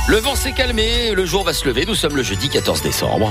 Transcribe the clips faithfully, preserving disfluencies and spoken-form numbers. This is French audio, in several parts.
Le vent s'est calmé, le jour va se lever, nous sommes le jeudi quatorze décembre.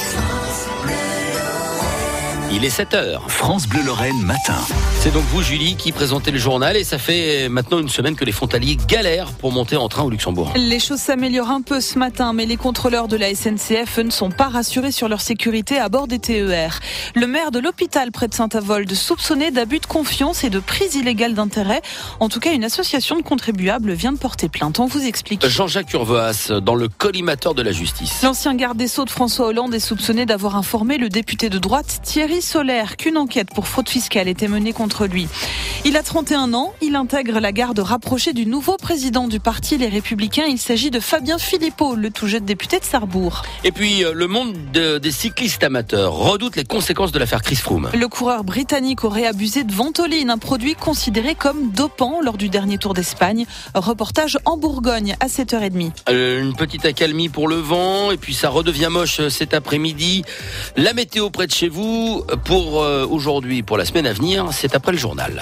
Il est sept heures. France Bleu Lorraine matin. C'est donc vous, Julie, qui présentez le journal et ça fait maintenant une semaine que les frontaliers galèrent pour monter en train au Luxembourg. Les choses s'améliorent un peu ce matin, mais les contrôleurs de la S N C F ne sont pas rassurés sur leur sécurité à bord des T E R. Le maire de l'hôpital près de Saint-Avold soupçonné d'abus de confiance et de prise illégale d'intérêt. En tout cas, une association de contribuables vient de porter plainte. On vous explique. Jean-Jacques Urvoas, dans le collimateur de la justice. L'ancien garde des Sceaux de François Hollande est soupçonné d'avoir informé le député de droite Thierry Solaire qu'une enquête pour fraude fiscale était menée contre lui. Il a trente et un ans, il intègre la garde rapprochée du nouveau président du parti Les Républicains. Il s'agit de Fabien Philippot, le tout jeune député de Sarrebourg. Et puis, le monde de, des cyclistes amateurs redoute les conséquences de l'affaire Chris Froome. Le coureur britannique aurait abusé de Ventoline, un produit considéré comme dopant lors du dernier Tour d'Espagne. Reportage en Bourgogne à sept heures trente. Euh, une petite accalmie pour le vent, et puis ça redevient moche cet après-midi. La météo près de chez vous, pour euh, aujourd'hui, pour la semaine à venir, c'est après le journal.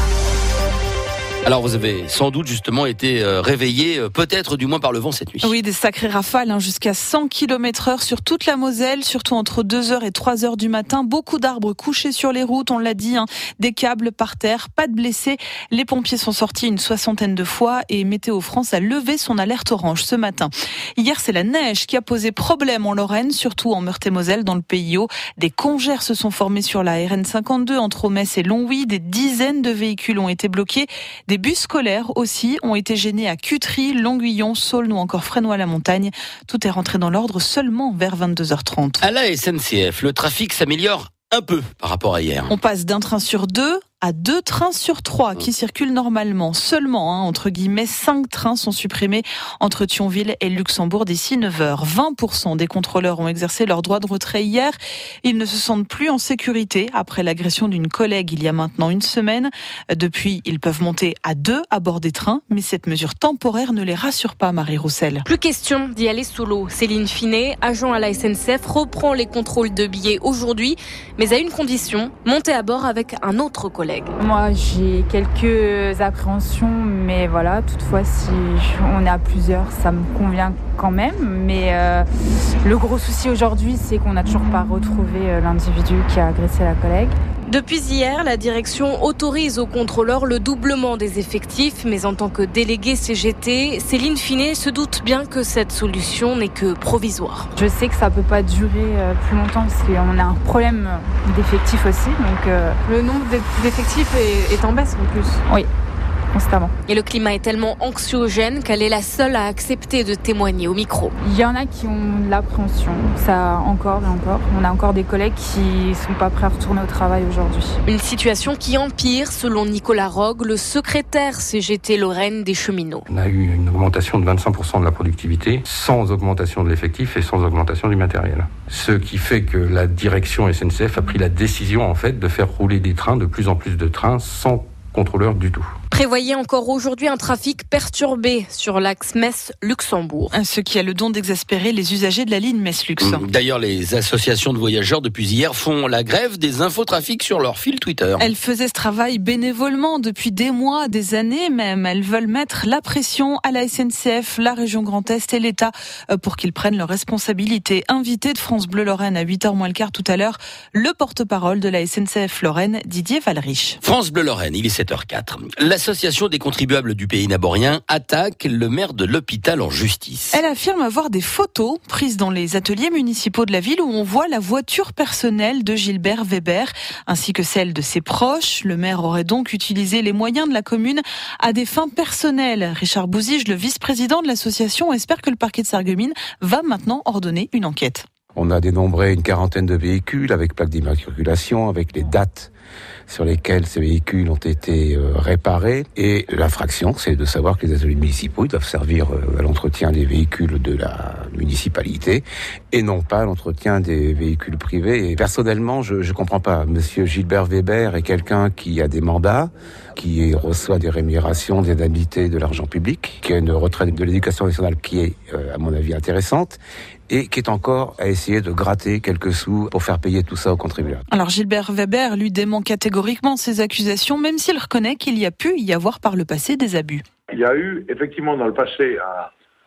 Alors vous avez sans doute justement été euh, réveillé, euh, peut-être du moins par le vent cette nuit. Oui, des sacrées rafales, hein, jusqu'à cent kilomètres heure sur toute la Moselle, surtout entre deux heures et trois heures du matin. Beaucoup d'arbres couchés sur les routes, on l'a dit, hein, des câbles par terre, pas de blessés. Les pompiers sont sortis une soixantaine de fois et Météo France a levé son alerte orange ce matin. Hier, c'est la neige qui a posé problème en Lorraine, surtout en Meurthe-et-Moselle, dans le Pays Haut. Des congères se sont formés sur la R N cinquante-deux entre Metz et Longwy. Des dizaines de véhicules ont été bloqués. Des bus scolaires aussi ont été gênés à Cutry, Longuillon, Saulnes ou encore Fresnoy-la-Montagne. Tout est rentré dans l'ordre seulement vers vingt-deux heures trente. À la S N C F, le trafic s'améliore un peu par rapport à hier. On passe d'un train sur deux à deux trains sur trois qui circulent normalement. Seulement, hein, entre guillemets, cinq trains sont supprimés entre Thionville et Luxembourg d'ici neuf heures. vingt pour cent des contrôleurs ont exercé leur droit de retrait hier. Ils ne se sentent plus en sécurité après l'agression d'une collègue il y a maintenant une semaine. Depuis, ils peuvent monter à deux à bord des trains, mais cette mesure temporaire ne les rassure pas, Marie Roussel. Plus question d'y aller solo. Céline Finet, agent à la S N C F, reprend les contrôles de billets aujourd'hui, mais à une condition, monter à bord avec un autre collègue. Moi, j'ai quelques appréhensions, mais voilà, toutefois, si on est à plusieurs, ça me convient quand même. Mais euh, le gros souci aujourd'hui, c'est qu'on n'a toujours pas retrouvé l'individu qui a agressé la collègue. Depuis hier, la direction autorise aux contrôleurs le doublement des effectifs, mais en tant que déléguée C G T, Céline Finet se doute bien que cette solution n'est que provisoire. Je sais que ça peut pas durer plus longtemps parce qu'on a un problème d'effectifs aussi. Donc euh... le nombre d'effectifs est, est en baisse en plus. Oui. Constamment. Et le climat est tellement anxiogène qu'elle est la seule à accepter de témoigner au micro. Il y en a qui ont de l'appréhension, ça encore et encore. On a encore des collègues qui sont pas prêts à retourner au travail aujourd'hui. Une situation qui empire selon Nicolas Rogue, le secrétaire C G T Lorraine des cheminots. On a eu une augmentation de vingt-cinq pour cent de la productivité sans augmentation de l'effectif et sans augmentation du matériel. Ce qui fait que la direction S N C F a pris la décision en fait de faire rouler des trains, de plus en plus de trains sans contrôleur du tout. Prévoyez encore aujourd'hui un trafic perturbé sur l'axe Metz-Luxembourg. Ce qui a le don d'exaspérer les usagers de la ligne Metz-Lux. D'ailleurs, les associations de voyageurs depuis hier font la grève des infotrafics sur leur fil Twitter. Elles faisaient ce travail bénévolement depuis des mois, des années même. Elles veulent mettre la pression à la S N C F, la région Grand Est et l'État pour qu'ils prennent leurs responsabilités. Invité de France Bleu Lorraine à huit heures moins le quart tout à l'heure, le porte-parole de la S N C F Lorraine, Didier Valrich. France Bleu Lorraine, il est sept heures quatre. L'Association des contribuables du pays naborien attaque le maire de l'hôpital en justice. Elle affirme avoir des photos prises dans les ateliers municipaux de la ville où on voit la voiture personnelle de Gilbert Weber ainsi que celle de ses proches. Le maire aurait donc utilisé les moyens de la commune à des fins personnelles. Richard Bouzige, le vice-président de l'association, espère que le parquet de Sarreguemines va maintenant ordonner une enquête. On a dénombré une quarantaine de véhicules avec plaques d'immatriculation, avec les dates sur lesquels ces véhicules ont été euh, réparés. Et l'infraction, c'est de savoir que les ateliers municipaux doivent servir euh, à l'entretien des véhicules de la municipalité et non pas à l'entretien des véhicules privés. Et personnellement, je ne comprends pas. Monsieur Gilbert Weber est quelqu'un qui a des mandats, qui reçoit des rémunérations, des indemnités, de l'argent public, qui a une retraite de l'éducation nationale qui est, euh, à mon avis, intéressante, et qui est encore à essayer de gratter quelques sous pour faire payer tout ça aux contribuables. Alors Gilbert Weber, lui, dément catégoriquement ces accusations, même s'il reconnaît qu'il y a pu y avoir par le passé des abus. Il y a eu effectivement dans le passé un,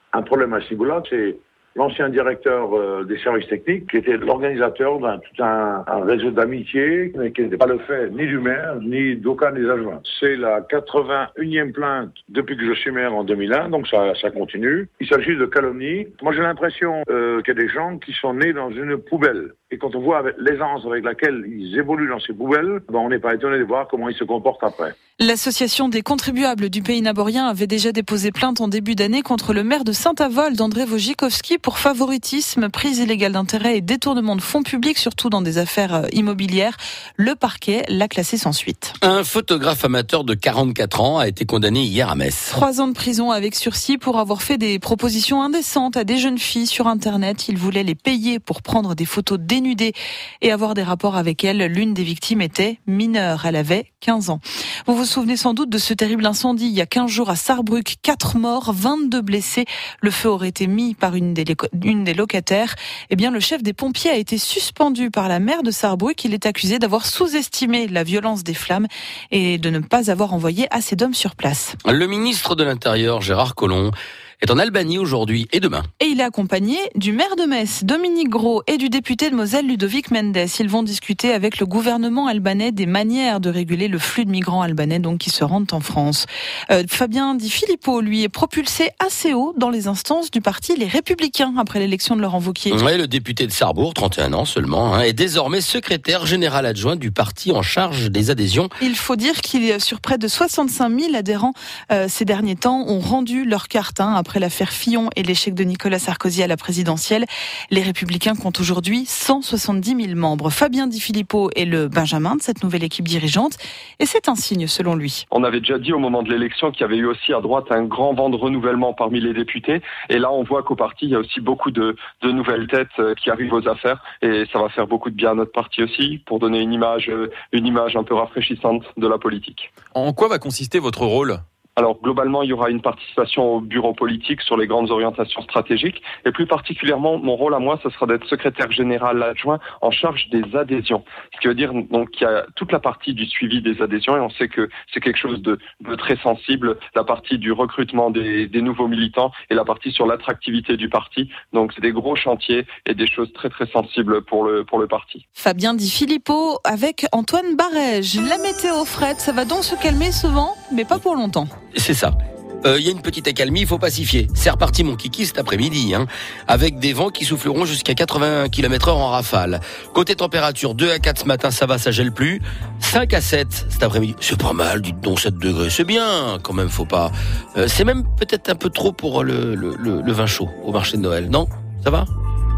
un problème à ce niveau-là, c'est l'ancien directeur euh, des services techniques, qui était l'organisateur d'un tout un, un réseau d'amitié, mais qui n'était pas le fait ni du maire, ni d'aucun des adjoints. C'est la quatre-vingt-unième plainte depuis que je suis maire en deux mille un, donc ça, ça continue. Il s'agit de calomnie. Moi, j'ai l'impression euh, qu'il y a des gens qui sont nés dans une poubelle. Et quand on voit avec l'aisance avec laquelle ils évoluent dans ces poubelles, ben on n'est pas étonné de voir comment ils se comportent après. L'association des contribuables du Pays Naborien avait déjà déposé plainte en début d'année contre le maire de Saint-Avold, André Wojciechowski, pour favoritisme, prise illégale d'intérêt et détournement de fonds publics, surtout dans des affaires immobilières. Le parquet l'a classé sans suite. Un photographe amateur de quarante-quatre ans a été condamné hier à Metz. Trois ans de prison avec sursis pour avoir fait des propositions indécentes à des jeunes filles sur Internet. Il voulait les payer pour prendre des photos dénudées et avoir des rapports avec elles. L'une des victimes était mineure. Elle avait quinze ans. Vous vous souvenez sans doute de ce terrible incendie il y a quinze jours à Sarrebruck. Quatre morts, vingt-deux blessés. Le feu aurait été mis par une des, une des locataires. Eh bien, le chef des pompiers a été suspendu par la maire de Sarrebruck. Il est accusé d'avoir sous-estimé la violence des flammes et de ne pas avoir envoyé assez d'hommes sur place. Le ministre de l'Intérieur, Gérard Collomb, est en Albanie aujourd'hui et demain. Et il est accompagné du maire de Metz, Dominique Gros, et du député de Moselle, Ludovic Mendes. Ils vont discuter avec le gouvernement albanais des manières de réguler le flux de migrants albanais donc qui se rendent en France. Euh, Fabien Di Filippo, lui, est propulsé assez haut dans les instances du parti Les Républicains après l'élection de Laurent Wauquiez. Oui, le député de Sarrebourg, trente et un ans seulement, hein, est désormais secrétaire général adjoint du parti en charge des adhésions. Il faut dire qu'il y a sur près de soixante-cinq mille adhérents euh, ces derniers temps ont rendu leur carte hein, après l'affaire Fillon et l'échec de Nicolas Sarkozy à la présidentielle. Les Républicains comptent aujourd'hui cent soixante-dix mille membres. Fabien Di Filippo est le benjamin de cette nouvelle équipe dirigeante et c'est un signe selon lui. On avait déjà dit au moment de l'élection qu'il y avait eu aussi à droite un grand vent de renouvellement parmi les députés et là on voit qu'au parti il y a aussi beaucoup de, de nouvelles têtes qui arrivent aux affaires et ça va faire beaucoup de bien à notre parti aussi pour donner une image, une image un peu rafraîchissante de la politique. En quoi va consister votre rôle ? Alors globalement, il y aura une participation au bureau politique sur les grandes orientations stratégiques et plus particulièrement, mon rôle à moi, ce sera d'être secrétaire général adjoint en charge des adhésions. Ce qui veut dire donc qu'il y a toute la partie du suivi des adhésions et on sait que c'est quelque chose de, de très sensible, la partie du recrutement des, des nouveaux militants et la partie sur l'attractivité du parti. Donc c'est des gros chantiers et des choses très très sensibles pour le, pour le parti. Fabien Di Filippo avec Antoine Barège. La météo, Fred, ça va donc se calmer souvent, mais pas pour longtemps. C'est ça. Il euh, y a une petite accalmie, il faut pacifier. C'est reparti mon kiki cet après-midi, hein, avec des vents qui souffleront jusqu'à quatre-vingts kilomètres heure en rafale. Côté température, deux à quatre ce matin, ça va, ça gèle plus. cinq à sept cet après-midi, c'est pas mal, dites donc sept degrés, c'est bien, quand même, faut pas... Euh, c'est même peut-être un peu trop pour le, le, le, le vin chaud au marché de Noël, non ? Ça va ?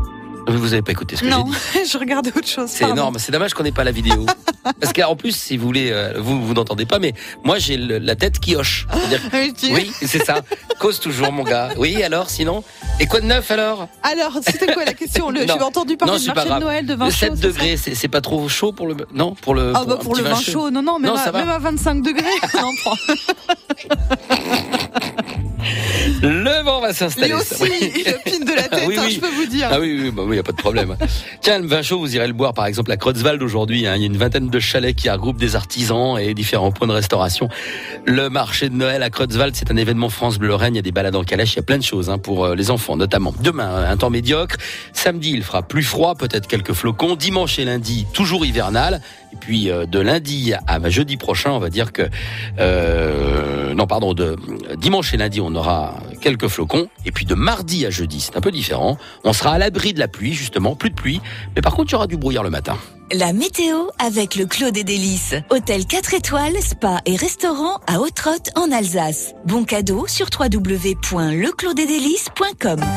Vous avez pas écouté ce que non, j'ai dit. Je regardais autre chose. C'est énorme, c'est dommage qu'on n'ait pas la vidéo. Parce qu'en plus, si vous voulez, euh, vous vous n'entendez pas, mais moi j'ai le, la tête qui hoche. Oui, c'est ça. Cause toujours, mon gars. Oui, alors, sinon. Et quoi de neuf alors ? Alors, c'était quoi la question ? Le, J'ai entendu parler non, de marché de Noël, de vin le chaud. sept degrés, c'est, c'est pas trop chaud pour le. Non, pour le. Ah, bah pour, pour le vin chaud. chaud. Non, non, même, non, à, même à vingt-cinq degrés. Non, le vent va s'installer. Lui aussi, ça, oui. Il opine de la tête, oui, hein, oui. Je peux vous dire. Ah oui, oui, bah oui, y a pas de problème. Tiens, le vin chaud, vous irez le boire, par exemple, à Creutzwald aujourd'hui. Hein. Il y a une vingtaine de chalets qui regroupent des artisans et différents points de restauration. Le marché de Noël à Creutzwald, c'est un événement France Bleu Lorraine. Il y a des balades en calèche, il y a plein de choses hein, pour les enfants, notamment. Demain, un temps médiocre. Samedi, il fera plus froid, peut-être quelques flocons. Dimanche et lundi, toujours hivernal. Et puis euh, de lundi à jeudi prochain, on va dire que euh, non pardon, de dimanche et lundi, on aura quelques flocons. Et puis de mardi à jeudi, c'est un peu différent. On sera à l'abri de la pluie, justement, plus de pluie. Mais par contre, il y aura du brouillard le matin. La météo avec le Clos des Délices. Hôtel quatre étoiles, spa et restaurant à Hautrotte en Alsace. Bon cadeau sur w w w point le clos des délices point com.